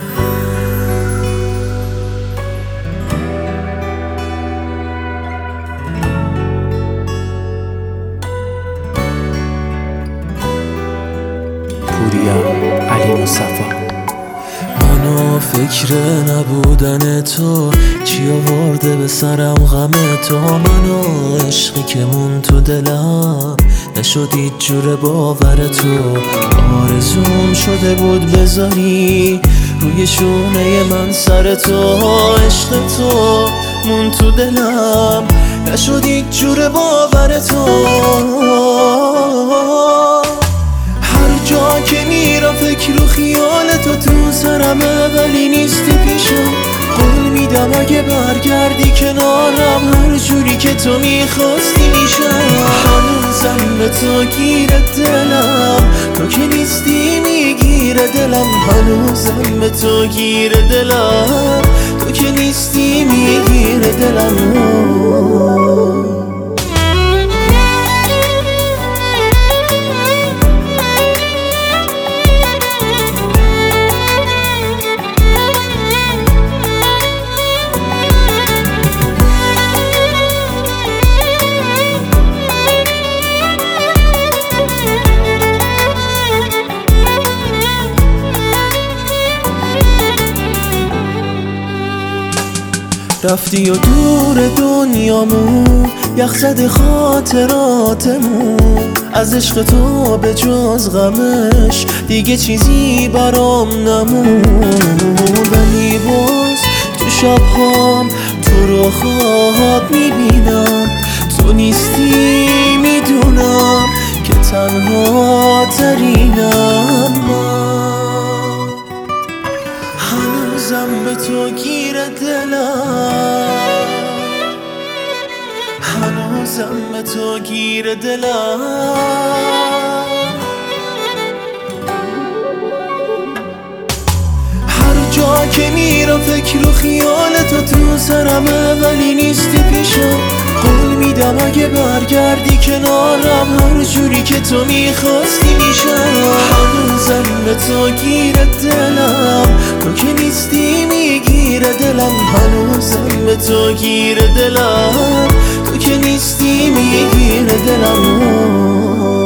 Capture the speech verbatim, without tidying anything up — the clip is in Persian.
پوریا علی مصطفی. منو فکر نبودن تو چی آورده به سرم غم تو، منو عشقی که مون تو دلم نشد هیچ جور باور تو. آرزوم شده بود بذاری روی شونه من سر تو، عشق تو مون تو دلم نشد هیچ جور باور تو. جا که میرم فکر و خیال تو تو سرمه ولی نیستی پیشم. قول میدم اگه برگردی کنارم هر جوری که تو میخواستی میشم. هنوزم به تو گیره دلم، تو که نیستی میگیره دلم. هنوزم به تو گیره دلم، تو که نیستی میگیره دلم. رفتی و دور دنیامون یخ زده خاطراتمون. از عشق تو به جز غمش دیگه چیزی برام نمون. ولی باز تو شبهام تو رو خواب میبینم، تو نیستی میدونم که تنها ترینم من. هنوزم به تو گیره دلم، هنوزم به تو گیره دلم. هر جا که میرم فکر و خیال تو تو سرمه ولی نیستی پیشم. قول میدم اگه برگردی کنارم هر جوری که تو میخواستی میشم. هنوزم به تو گیره دلم، تو که نیستی میگیره دلم. هنوزم به تو گیره دلم، تو که نیستی میگیره دلم.